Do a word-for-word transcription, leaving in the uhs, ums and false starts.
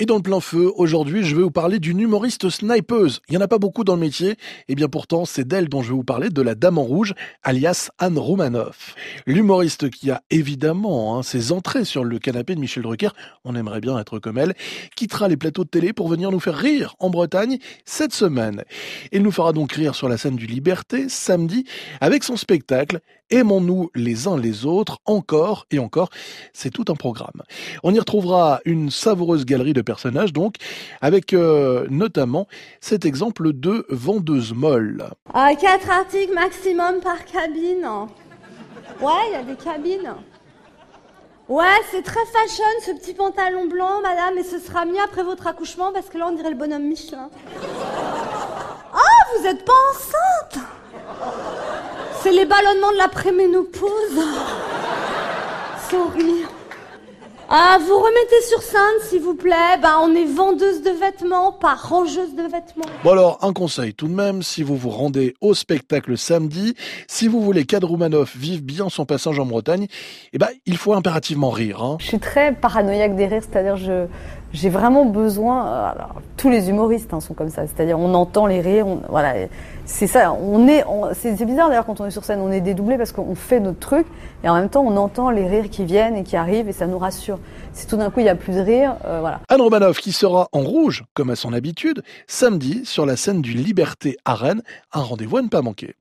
Et dans le plein feu, aujourd'hui, je vais vous parler d'une humoriste snipeuse. Il n'y en a pas beaucoup dans le métier, et bien pourtant, c'est d'elle dont je vais vous parler, de la Dame en Rouge, alias Anne Romanoff. L'humoriste qui a évidemment hein, ses entrées sur le canapé de Michel Drucker, on aimerait bien être comme elle, quittera les plateaux de télé pour venir nous faire rire en Bretagne cette semaine. Elle nous fera donc rire sur la scène du Liberté, samedi, avec son spectacle « Aimons-nous les uns les autres » encore et encore. C'est tout un programme. On y retrouvera une savoureuse galerie de personnages donc, avec euh, notamment cet exemple de vendeuse molle. Ah, quatre articles maximum par cabine. Ouais, il y a des cabines. Ouais, c'est très fashion ce petit pantalon blanc, madame, et ce sera mieux après votre accouchement parce que là on dirait le bonhomme Michelin. Ah, vous êtes pas enceinte? C'est les ballonnements de la préménopause. Sorry. Ah, vous remettez sur scène, s'il vous plaît. Ben, on est vendeuse de vêtements, pas rangeuse de vêtements. Bon alors, un conseil tout de même, si vous vous rendez au spectacle samedi, si vous voulez qu'Anne Romanoff vive bien son passage en Bretagne, eh ben, il faut impérativement rire. Hein. Je suis très paranoïaque des rires, c'est-à-dire je j'ai vraiment besoin. Alors, tous les humoristes hein, sont comme ça, c'est-à-dire on entend les rires, on, voilà, c'est ça. On est, on, c'est, c'est bizarre d'ailleurs quand on est sur scène, on est dédoublé parce qu'on fait notre truc et en même temps on entend les rires qui viennent et qui arrivent et ça nous rassure. Si tout d'un coup il y a plus de rire, euh, voilà. Anne Romanoff qui sera en rouge, comme à son habitude, samedi sur la scène du Liberté à Rennes, un rendez-vous à ne pas manquer.